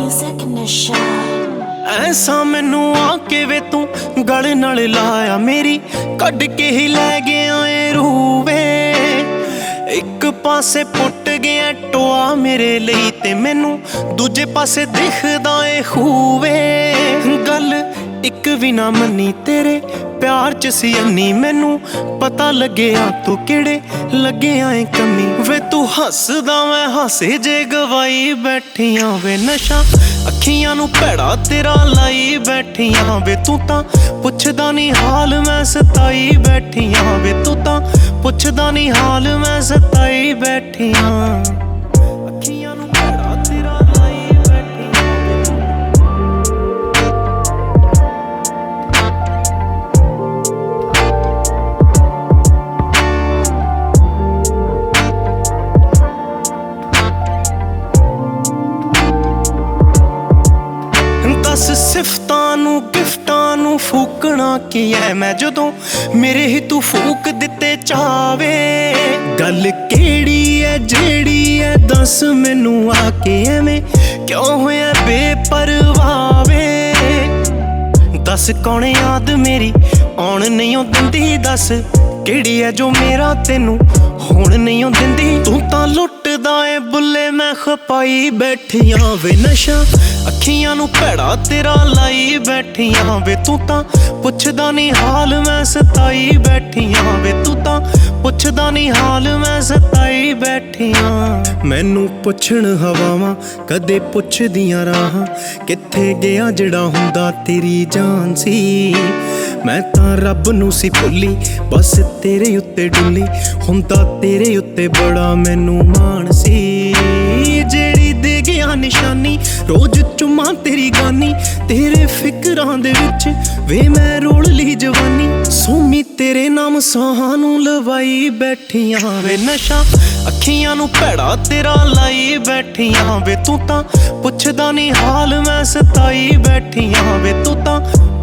ऐसा मैनू आके वे तू गल नाल लाया मेरी कड के ही लै गया ए रूवे एक पासे पुट गया टोआ मेरे लिए ते मैनू दूजे पासे दिखदा ए खूवे गल एक भी ना मनी तेरे प्यार च सी अन्नी मैनू पता लग्या तू केड़े लग्या ए कमी वे तू हसदा मैं हासे जे गवाई बैठियां वे नशा अखियां नू भैड़ा तेरा लाई बैठियां वे तू तां पुछदा नी हाल मैं सताई बैठियां वे तू तां पुछदा नी हाल मैं सताई बैठियां अखियां नू भैड़ा तेरा लाई दस सिफतां नू गिफ्टां नू फूकना की है मैं जदों मेरे ही तू फूक दिते चावे गल केड़ी है जेड़ी है दस मैनू आके एवें क्यों होया बेपरवाह वे दस कौन याद मेरी आउण नहीं दिंदी दस केड़ी है जो मेरा तेनू हुण नहीं दिंदी तू तां लुटदा ए बुल्ले मैं खपाई बैठियां वे नशा अखियां नू भैड़ा तेरा लाई बैठियां वे तू तां पुछदा नी हाल मैं सताई बैठियां वे तू तां पुछदा नी हाल मैं सताई बैठियां मैनू पुछण हवावां कदे पुछदियां राहां कित्थे गया जिहड़ा हुंदा तेरी जान सी मैं तां रब नू सी भुल्ली बस तेरे उत्ते डुल्ली हुंदा तेरे उत्ते बड़ा मैनू मान सी जेड़ी दे गया निशानी रोज चुम्मा तेरी गानी तेरे फिकरां दे विच वे मैं रोल ली जवानी सोमी तेरे नाम साहां नू लवाई बैठियां वे नशा अखियां नू भैड़ा तेरा लाई बैठियां वे तू तां पुछदा नी हाल मैं सताई बैठियां वे तू तां